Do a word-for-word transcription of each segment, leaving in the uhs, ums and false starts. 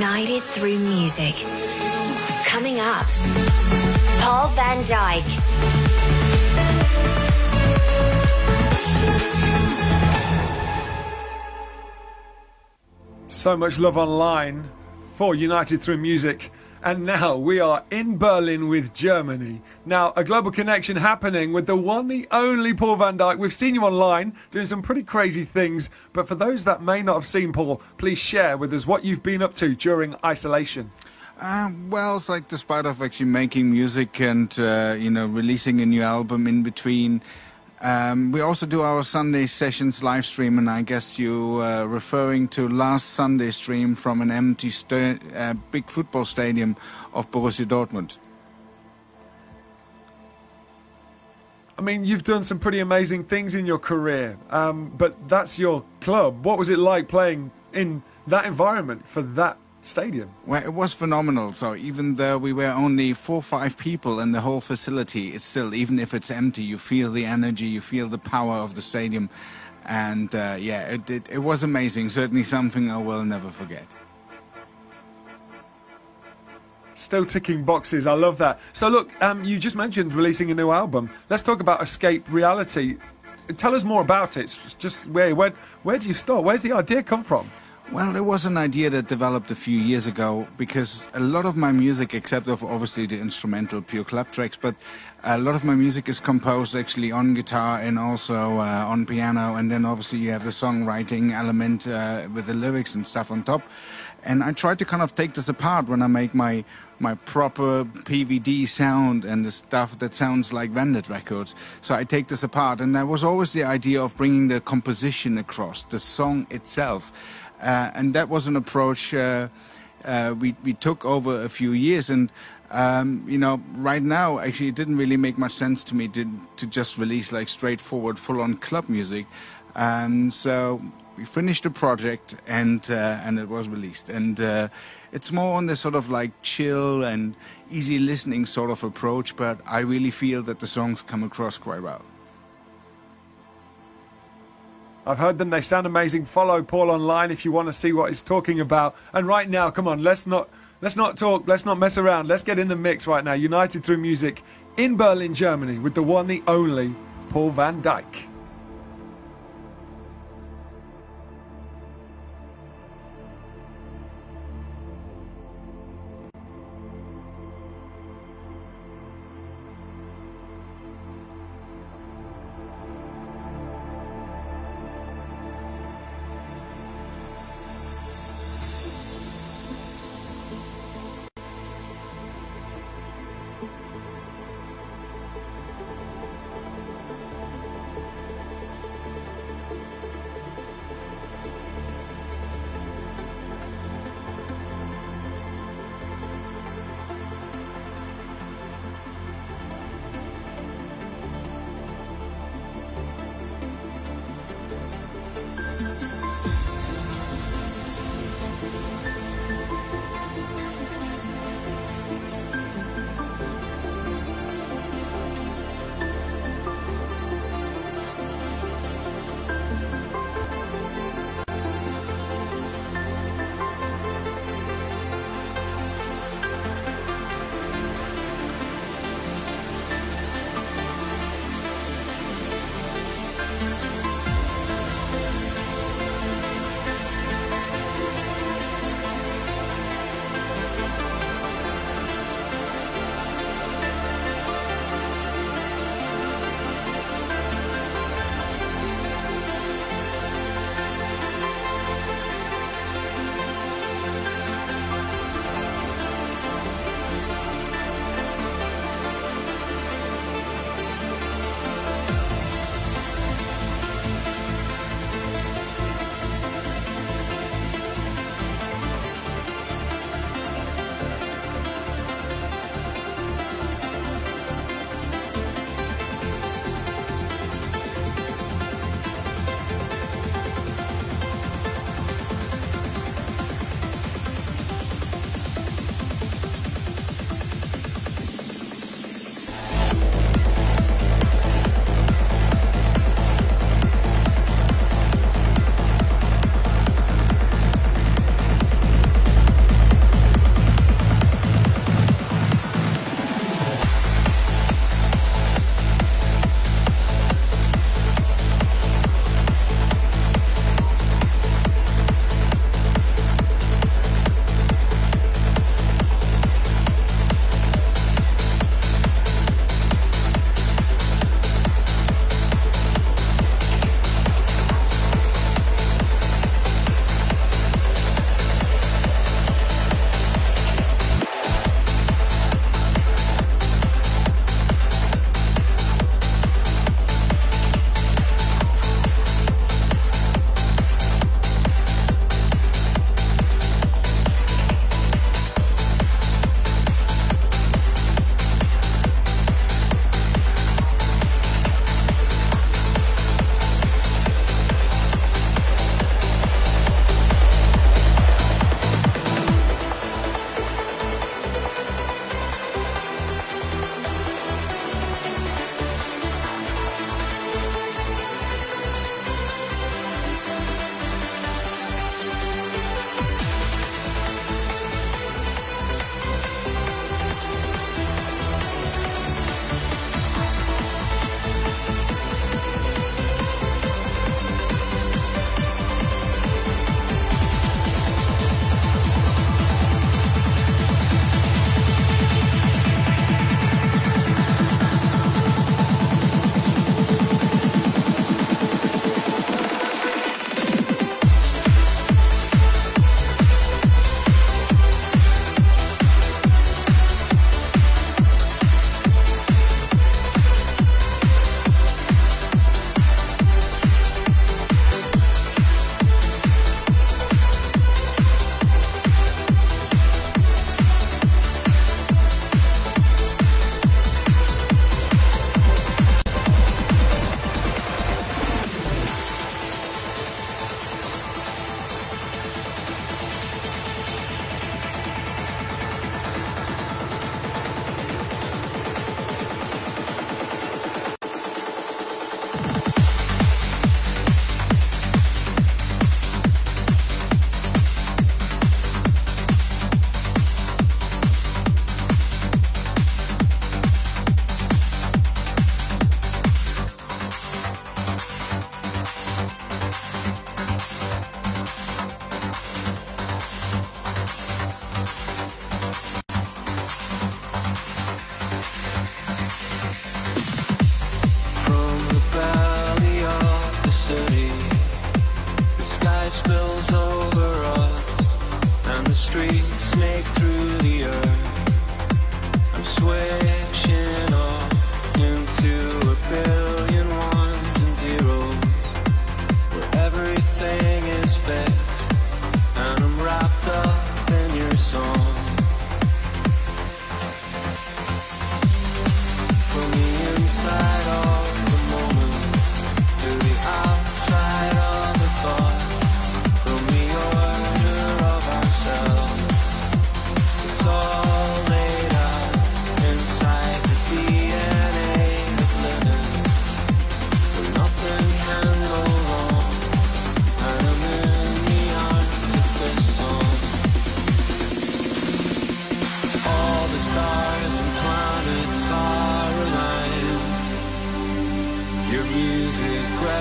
United through music. Coming up, Paul van Dyk. So much love online for United Through Music. And now we are in Berlin with Germany. Now, a global connection happening with the one, the only Paul van Dyk. We've seen you online doing some pretty crazy things. But for those that may not have seen Paul, please share with us what you've been up to during isolation. Uh, well, it's like despite of actually making music and, uh, you know, releasing a new album in between, um, we also do our Sunday sessions live stream, and I guess you uh, referring to last Sunday stream from an empty sta- uh, big football stadium of Borussia Dortmund. I mean, you've done some pretty amazing things in your career, um, but that's your club. What was it like playing in that environment for that stadium? Well, it was phenomenal. So even though we were only four or five people in the whole facility, it's still, even if it's empty, you feel the energy, you feel the power of the stadium. And uh, yeah, it, it, it was amazing. Certainly something I will never forget. Still ticking boxes. I love that. So look, um, you just mentioned releasing a new album. Let's talk about Escape Reality. Tell us more about it. It's just where, where, where do you start? Where's the idea come from? Well, it was an idea that developed a few years ago because a lot of my music, except of obviously the instrumental pure club tracks, but a lot of my music is composed actually on guitar and also uh, on piano, and then obviously you have the songwriting element uh, with the lyrics and stuff on top. And I try to kind of take this apart when I make my my proper P V D sound and the stuff that sounds like Vandit records. So I take this apart, and that was always the idea of bringing the composition across, the song itself. Uh, and that was an approach uh, uh, we, we took over a few years. And, um, you know, right now, actually, it didn't really make much sense to me to, to just release, like, straightforward, full-on club music. Um, so we finished the project, and uh, and it was released. And uh, it's more on this sort of, like, chill and easy listening sort of approach, but I really feel that the songs come across quite well. I've heard them. They sound amazing. Follow Paul online if you want to see what he's talking about. And right now, come on, let's not let's not talk. Let's not mess around. Let's get in the mix right now. United Through Music in Berlin, Germany, with the one, the only Paul van Dyk.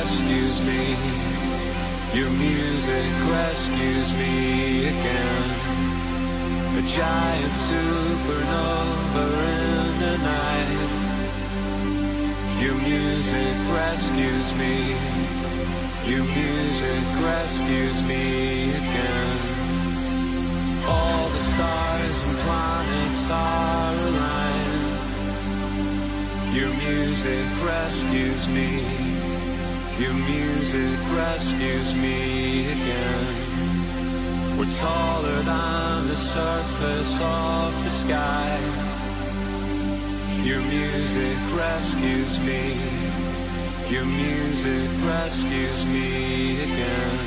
rescues me. Your music rescues me again. A giant supernova in the night. Your music rescues me. Your music rescues me again. All the stars and planets are aligned. Your music rescues me. Your music rescues me again. We're taller than the surface of the sky. Your music rescues me. Your music rescues me again.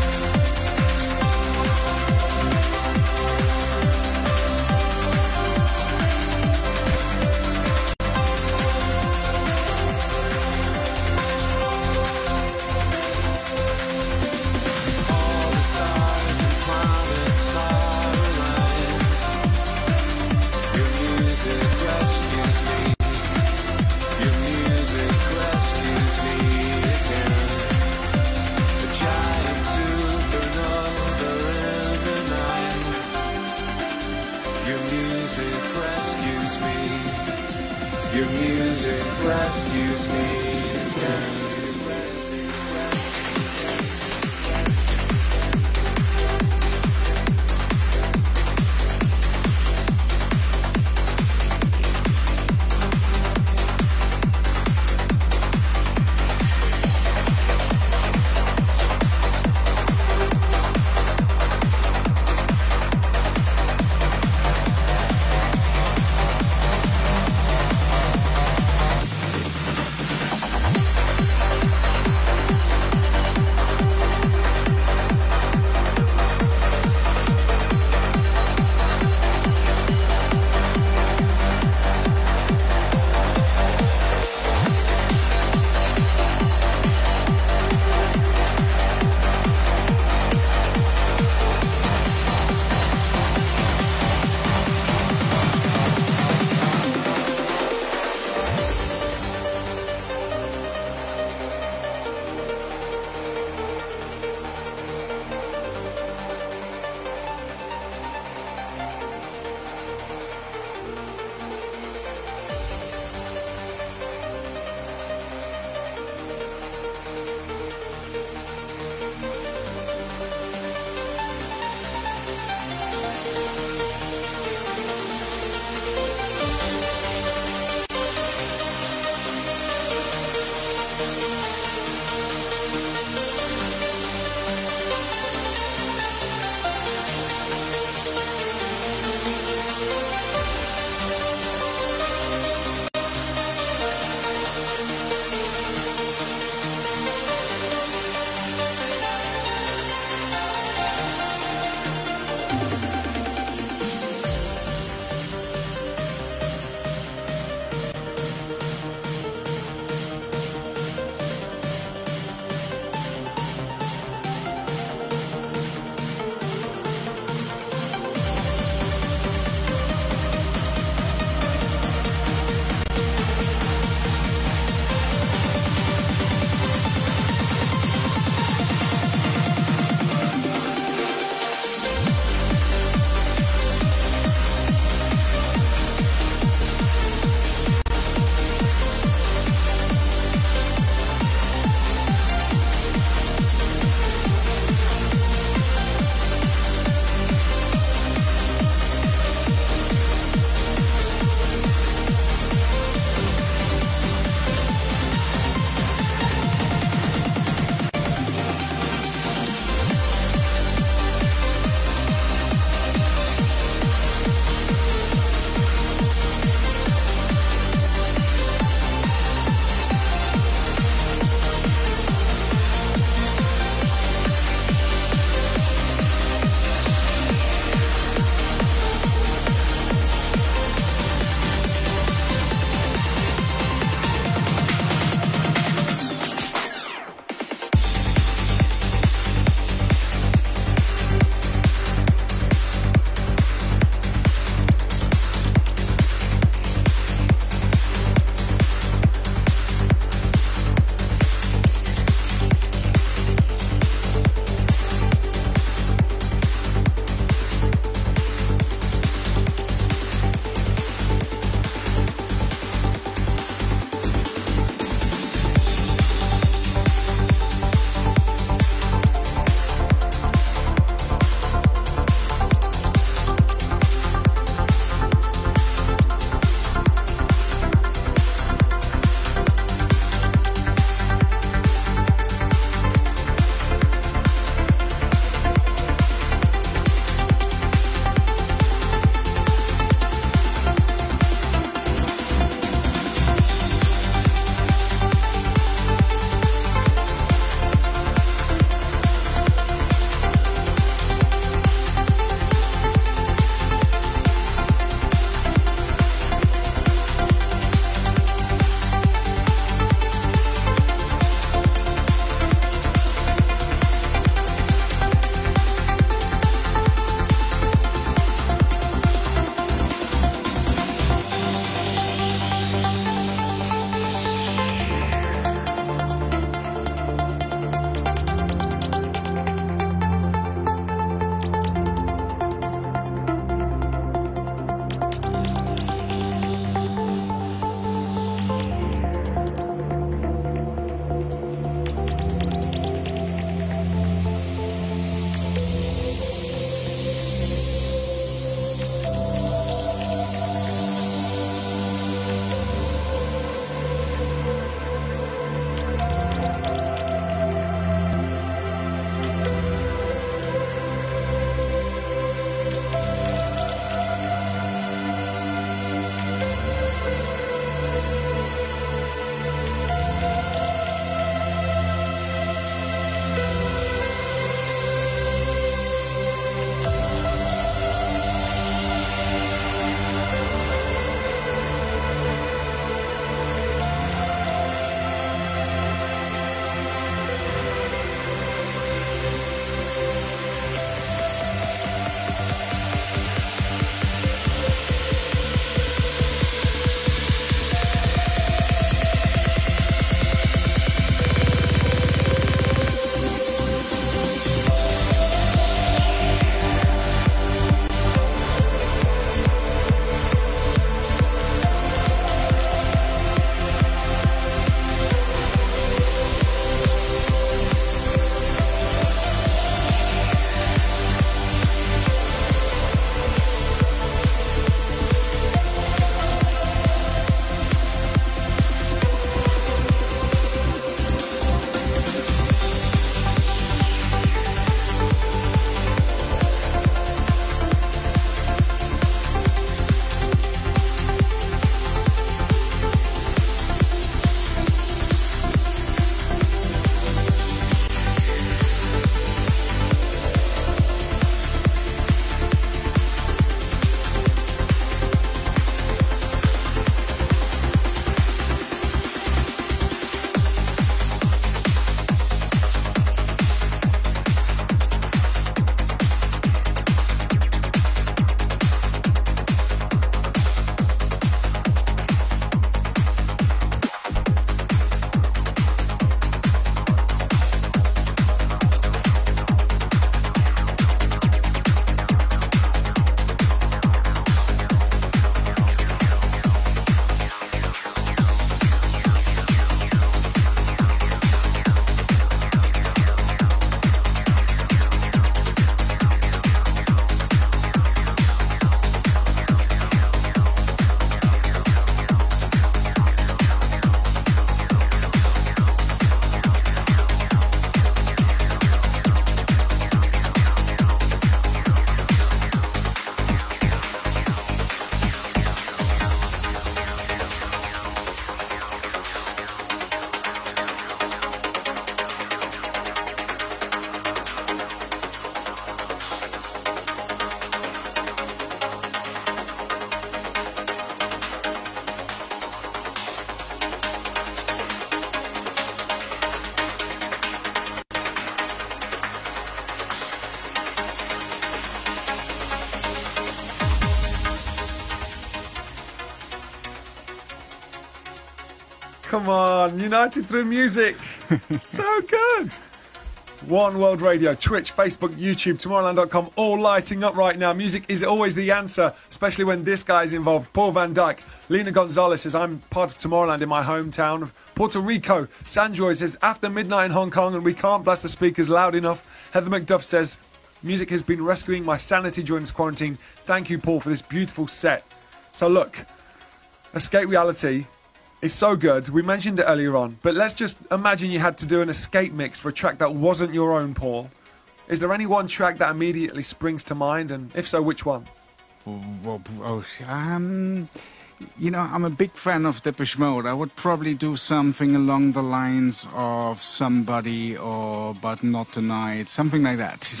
Come on, United Through Music. So good. One World Radio, Twitch, Facebook, YouTube, Tomorrowland dot com, all lighting up right now. Music is always the answer, especially when this guy is involved. Paul van Dyk. Lena Gonzalez says, I'm part of Tomorrowland in my hometown of Puerto Rico. Sanjoy says, after midnight in Hong Kong and we can't blast the speakers loud enough. Heather McDuff says, music has been rescuing my sanity during this quarantine. Thank you, Paul, for this beautiful set. So look, Escape Reality is so good. We mentioned it earlier on, but let's just imagine you had to do an escape mix for a track that wasn't your own, Paul. Is there any one track that immediately springs to mind, and if so, which one? Oh, oh, um, you know, I'm a big fan of Depeche Mode. I would probably do something along the lines of Somebody or But Not Tonight, something like that.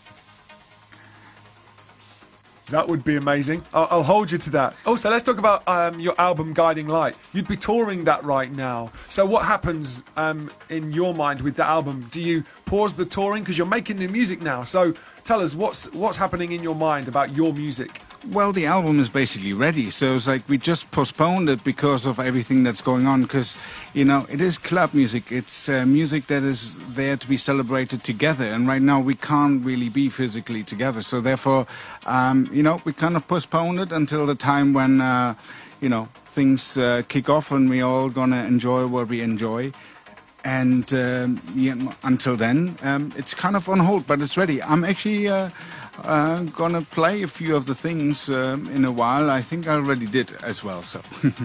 That would be amazing. I'll, I'll hold you to that. Also, let's talk about um, your album Guiding Light. You'd be touring that right now. So what happens um, in your mind with the album? Do you pause the touring because you're making new music now? So tell us, what's what's happening in your mind about your music? Well, the album is basically ready, so it's like we just postponed it because of everything that's going on, because, you know, it is club music. It's uh, music that is there to be celebrated together, and right now we can't really be physically together, so therefore, um, you know, we kind of postponed it until the time when, uh, you know, things uh, kick off and we're all gonna enjoy what we enjoy. And um, yeah, until then, um, it's kind of on hold, but it's ready. I'm actually... Uh, Uh, gonna play a few of the things um, in a while. I think I already did as well. So,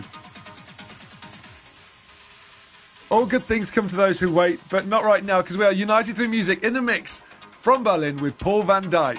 all good things come to those who wait, but not right now, because we are United Through Music in the mix from Berlin with Paul van Dyk.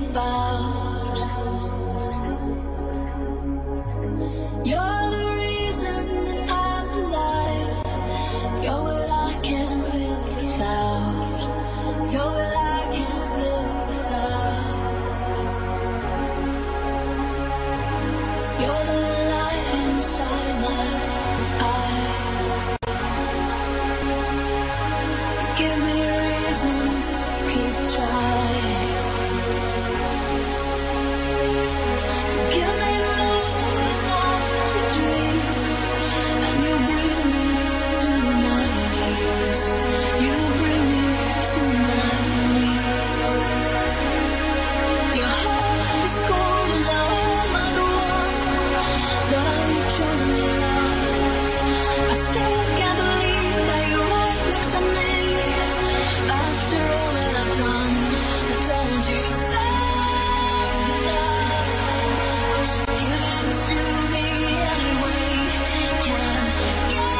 about. You're the reason that I'm alive. You're what I can't live without. You're what I can't live without. You're the light inside my eyes. Give me a reason to keep trying. Give me more than every dream, and you bring me to my knees. You bring me to my knees. Your heart is cold and I'm the one that you've chosen to love. I still can't believe that you're right next to me. After all that I've done, I told you so. Give it to me anyway. Can get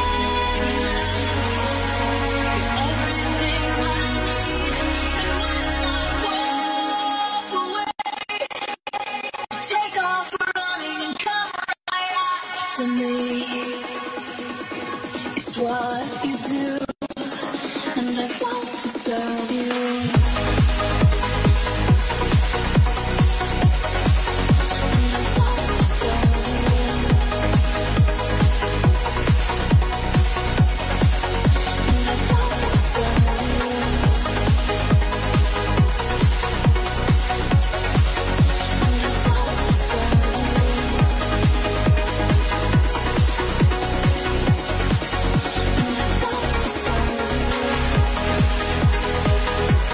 everything I need, and when I walk away, take off running and come right after me. It's what you do, and I don't deserve you. And I don't deserve you. And I don't deserve you. And I don't deserve you. And I don't deserve you.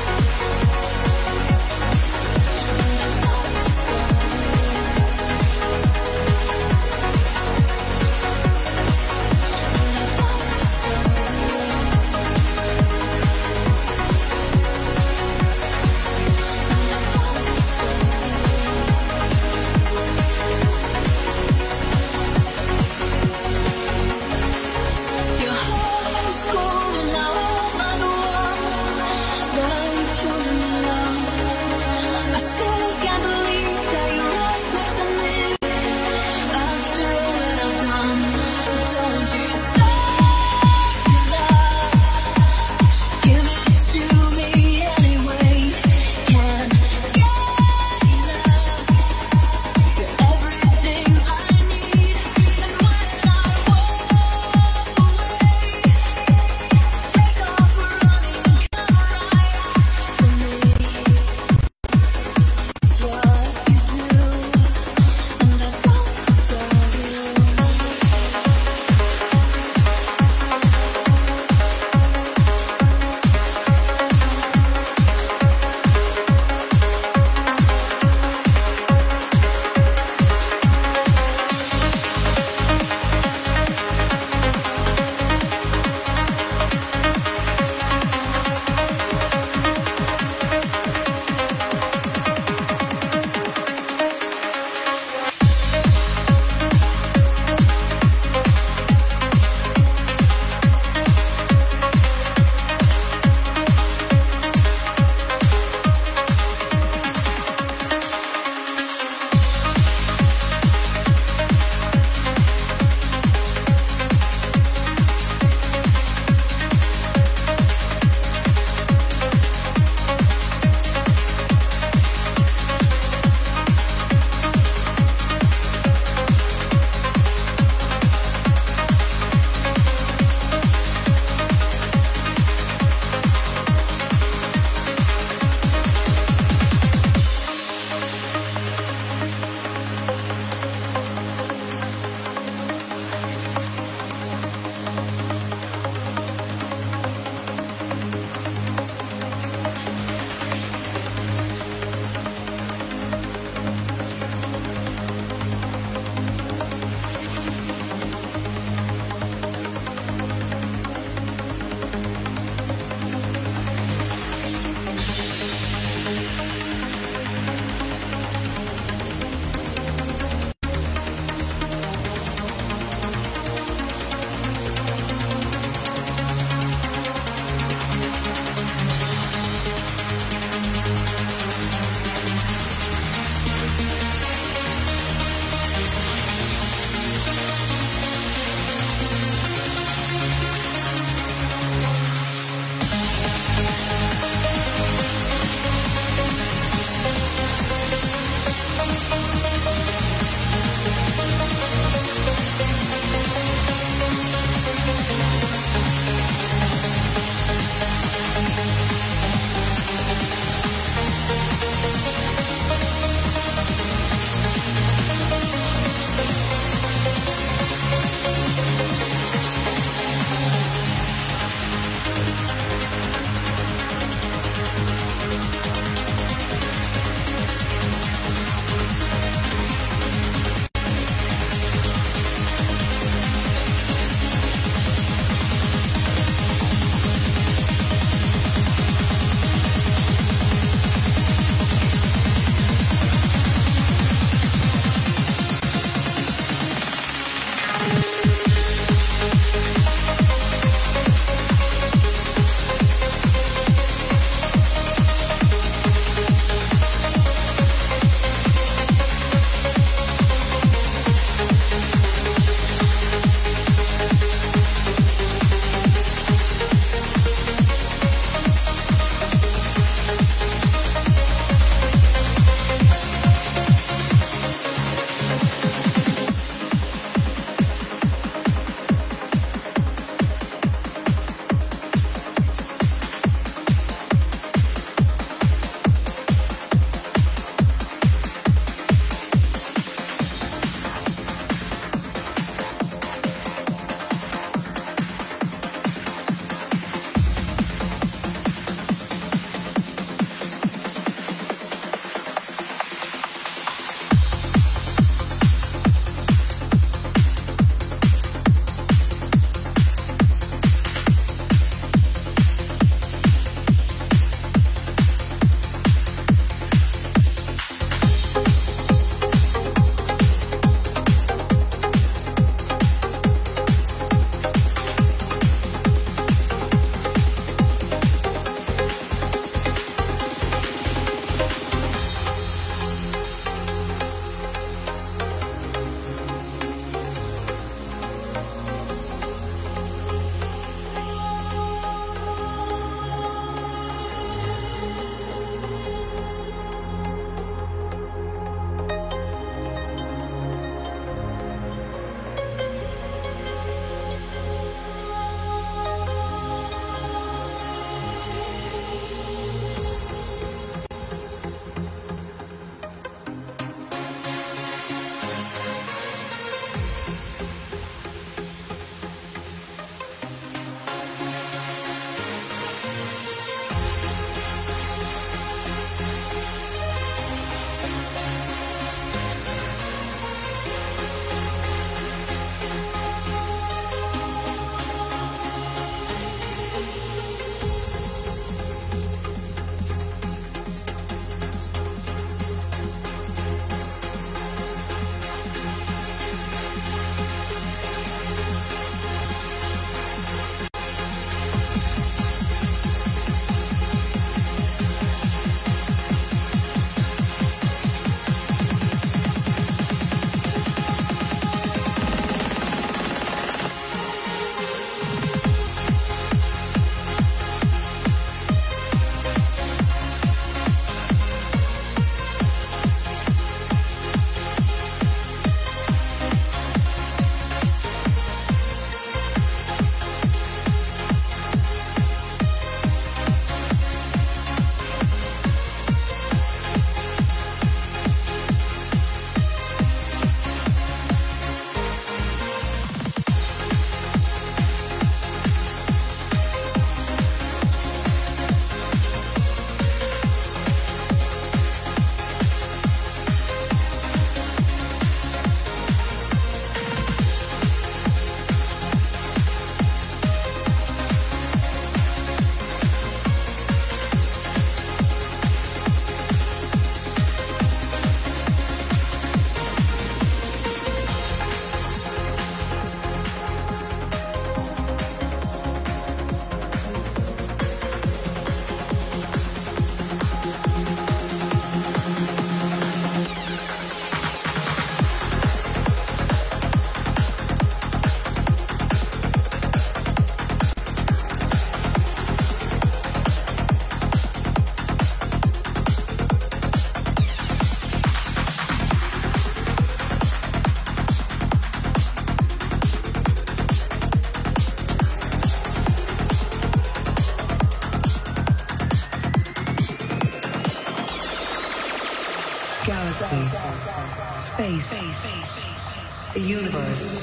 Space. The universe.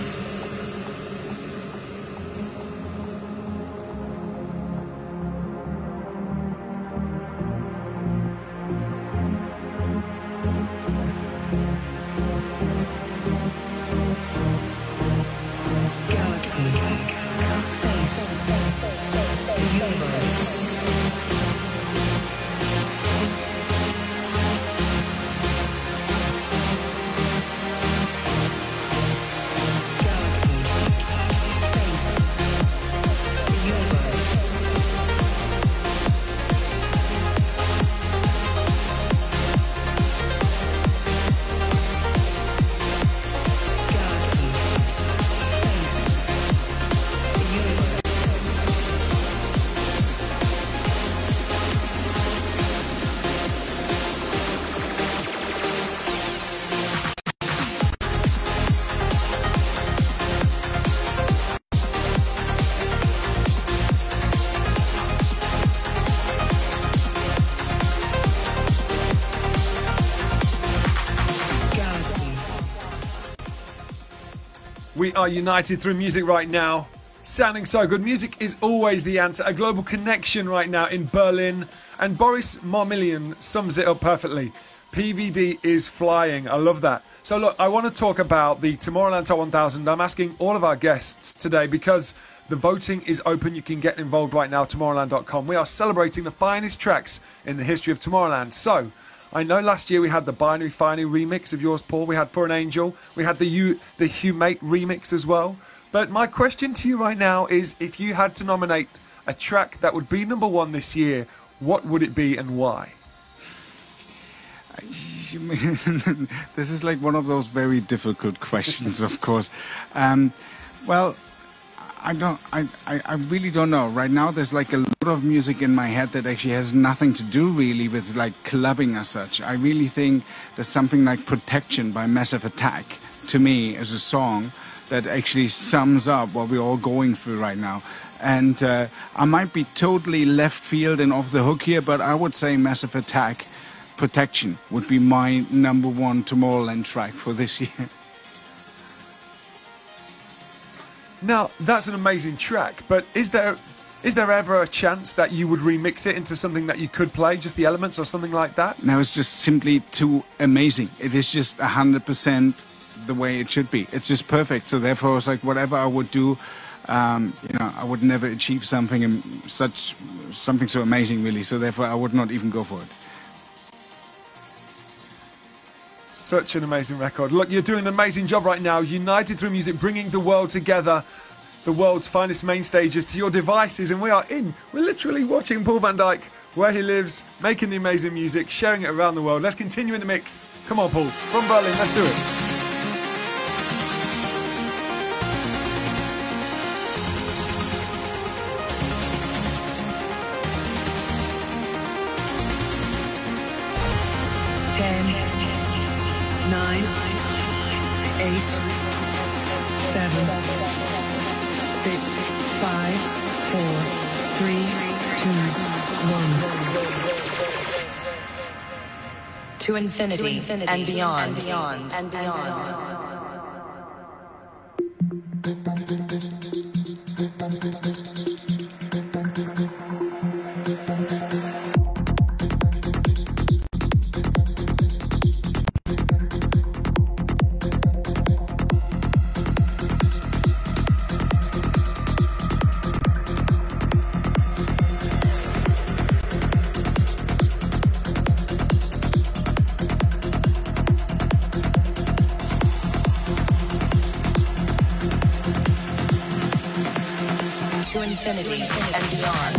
Galaxy. Space. The universe. We are united through music right now. Sounding so good. Music is always the answer. A global connection right now in Berlin. And Boris Marmilian sums it up perfectly. P V D is flying. I love that. So look, I want to talk about the Tomorrowland Top one thousand. I'm asking all of our guests today because the voting is open. You can get involved right now, tomorrowland dot com. We are celebrating the finest tracks in the history of Tomorrowland. So I know last year we had the Binary Finey remix of yours, Paul. We had For an Angel. We had the U, the Humate remix as well. But my question to you right now is, if you had to nominate a track that would be number one this year, what would it be and why? This is like one of those very difficult questions, of course. Um, well, I don't. I, I, I really don't know. Right now, there's like a lot of music in my head that actually has nothing to do really with like clubbing as such. I really think that something like Protection by Massive Attack, to me, is a song that actually sums up what we're all going through right now. And uh, I might be totally left field and off the hook here, but I would say Massive Attack, Protection would be my number one Tomorrowland track for this year. Now, that's an amazing track, but is there is there ever a chance that you would remix it into something that you could play, just the elements or something like that? No, it's just simply too amazing. It is just one hundred percent the way it should be. It's just perfect. So therefore, it's like whatever I would do, um, you know, I would never achieve something and such something so amazing, really. So therefore, I would not even go for it. Such an amazing record. Look, you're doing an amazing job right now. United through music, bringing the world together. The world's finest main stages to your devices. And we are in. We're literally watching Paul van Dyk, where he lives, making the amazing music, sharing it around the world. Let's continue in the mix. Come on, Paul. From Berlin, let's do it. Nine, eight, seven, six, five, four, three, two, one. To infinity, to infinity and beyond, and beyond, and beyond. And beyond. To infinity and beyond.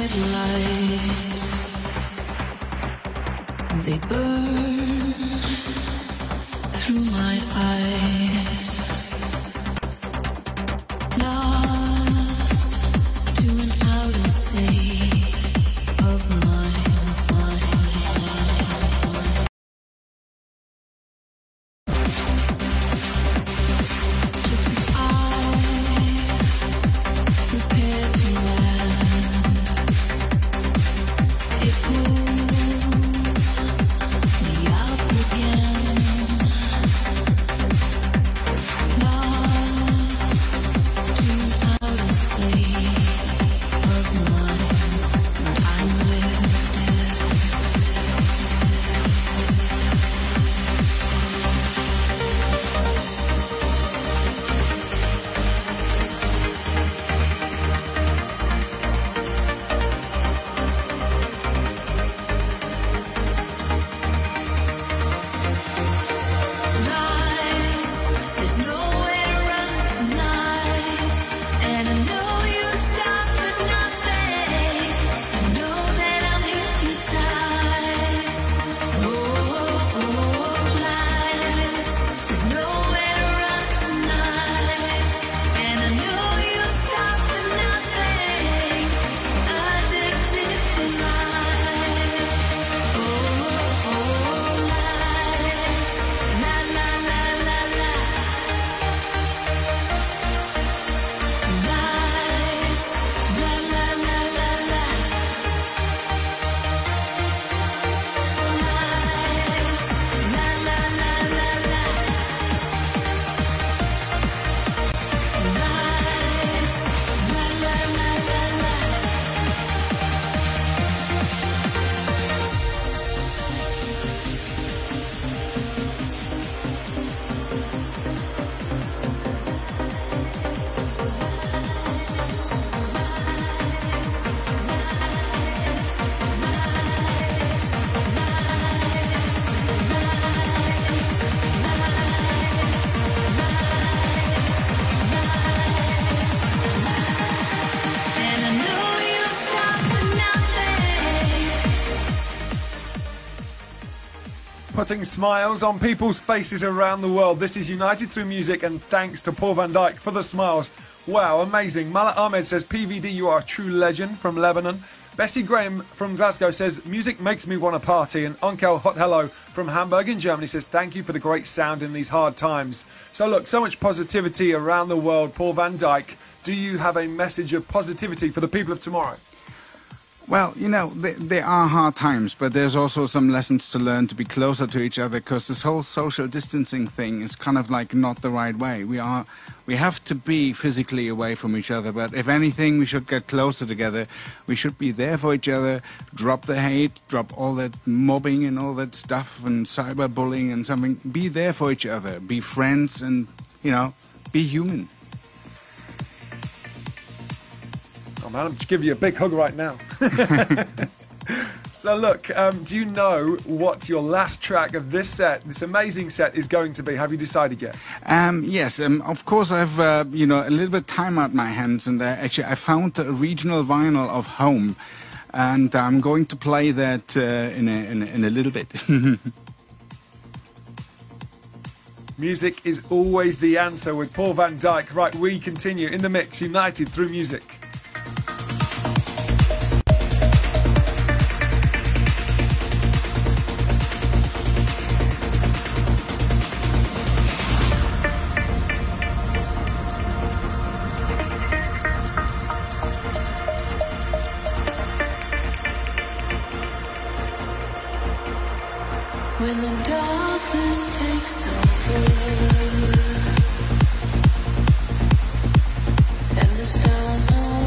red lights, they burn through my eyes. Lost to an outer state of mind, mind, mind. Just as I prepare to land, it pulls me up again. Lost to an outer state of mind, where I'm lifted. Lights, there's nowhere to run tonight, and I know you stop at nothing. I know that I'm hypnotized. Oh, oh, lights, there's nowhere to run tonight, and I know you stop at nothing. Addicted to life. Oh, oh, lights, la la la la la. Lights, la la la la la. Lights, la la la la la. Lights, la la la la la. And I know you stop at nothing. Putting smiles on people's faces around the world. This is United Through Music, and thanks to Paul van Dyk for the smiles. Wow, amazing. Mala Ahmed says, P V D, you are a true legend, from Lebanon. Bessie Graham from Glasgow says, music makes me want to party. And Onkel Hot Hello from Hamburg in Germany says, thank you for the great sound in these hard times. So look, so much positivity around the world. Paul van Dyk, do you have a message of positivity for the people of tomorrow? Well, you know, th- there are hard times, but there's also some lessons to learn to be closer to each other, because this whole social distancing thing is kind of like not the right way. We are, we have to be physically away from each other, but if anything, we should get closer together. We should be there for each other, drop the hate, drop all that mobbing and all that stuff and cyberbullying and something. Be there for each other, be friends, and, you know, be human. Oh man, I'm just giving you a big hug right now. So look, um, do you know what your last track of this set, this amazing set, is going to be? Have you decided yet? Um, yes, um, of course I've, uh, you know, a little bit of time at my hands, and uh, actually I found a regional vinyl of Home, and I'm going to play that uh, in, a, in, a, in a little bit. Music is always the answer with Paul van Dyk. Right, we continue in the mix, United Through Music. When the darkness takes over and the stars are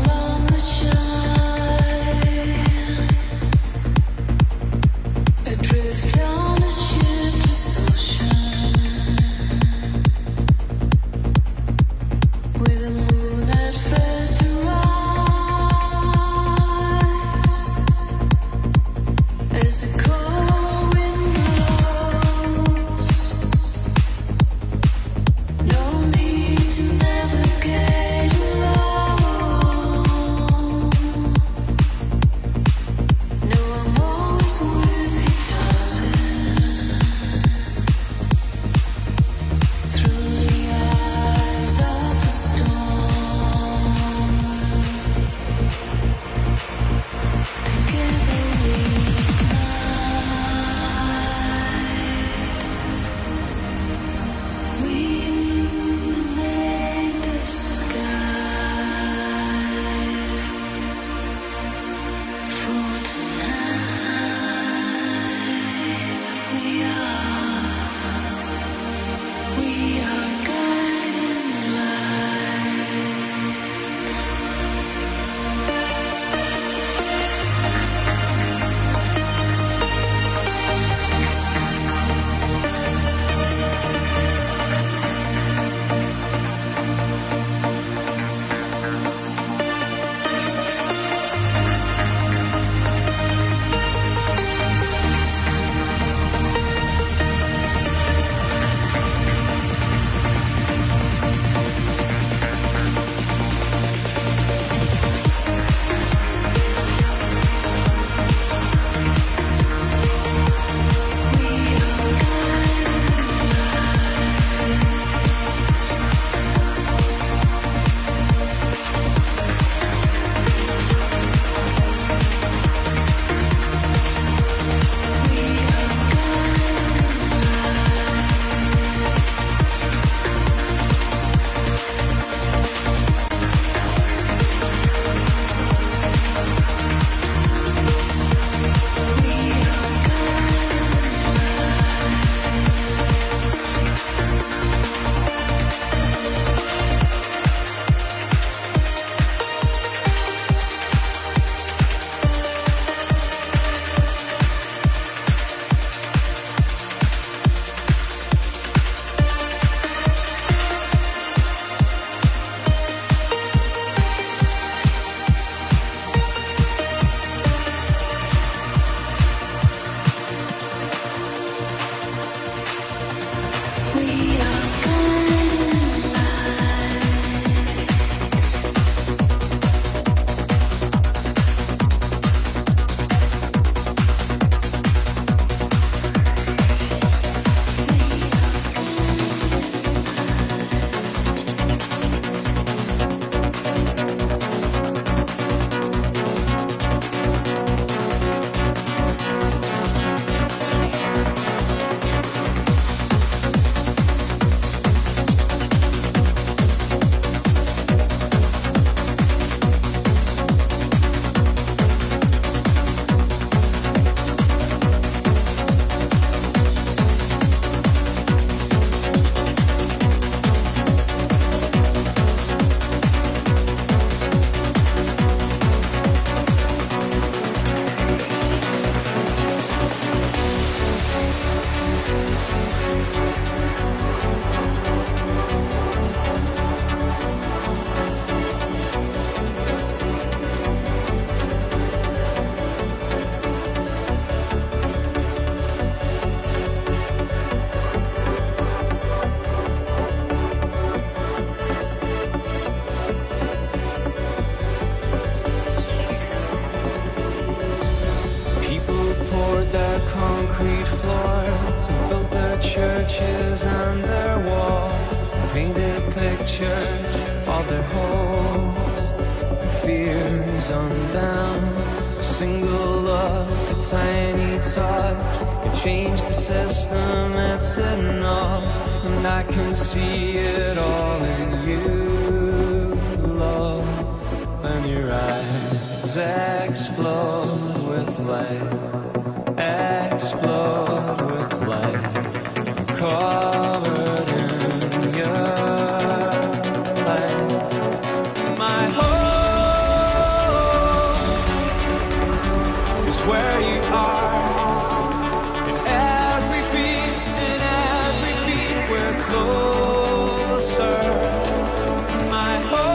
buildings and their walls, painted pictures of their hopes and fears undone. A single look, a tiny touch can change the system, it's enough. And I can see it all in you, love. And your eyes explode with light, explode with light. I'm covered in your light. My home is where you are. In every beat, in every beat, we're closer. My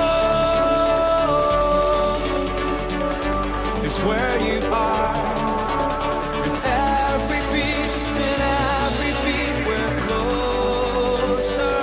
home is where you are. In every beat, in every beat, we're closer.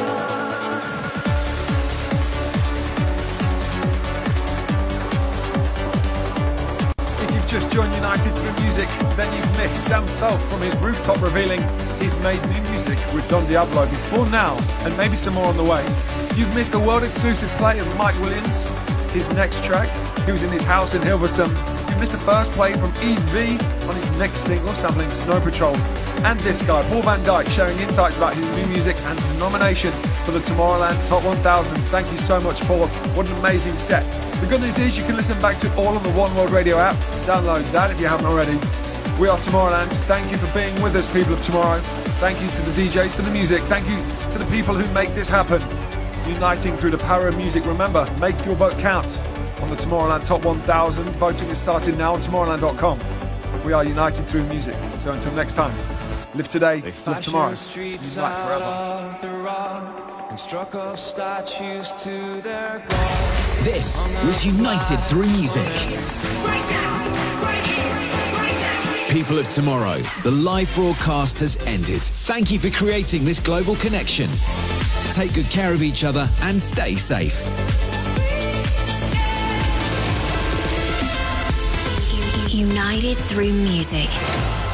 If you've just joined United through music, then you've missed Sam Feldt from his rooftop revealing he's made new music with Don Diablo before now, and maybe some more on the way. You've missed a world exclusive play of Mike Williams, his next track. He was in his house in Hilversum. You missed a first play from E V on his next single sampling Snow Patrol. And this guy, Paul van Dyk, sharing insights about his new music and his nomination for the Tomorrowland Top one thousand. Thank you so much, Paul. What an amazing set. The good news is you can listen back to all on the One World Radio app. Download that if you haven't already. We are Tomorrowland. Thank you for being with us, people of tomorrow. Thank you to the D Js for the music. Thank you to the people who make this happen. Uniting through the power of music. Remember, make your vote count on the Tomorrowland Top one thousand. Voting is started now on Tomorrowland dot com. We are united through music. So until next time, live today, live tomorrow, live life forever. And struck up statues to their gods. This was United Through Music. People of tomorrow, the live broadcast has ended. Thank you for creating this global connection. Take good care of each other and stay safe. United through music.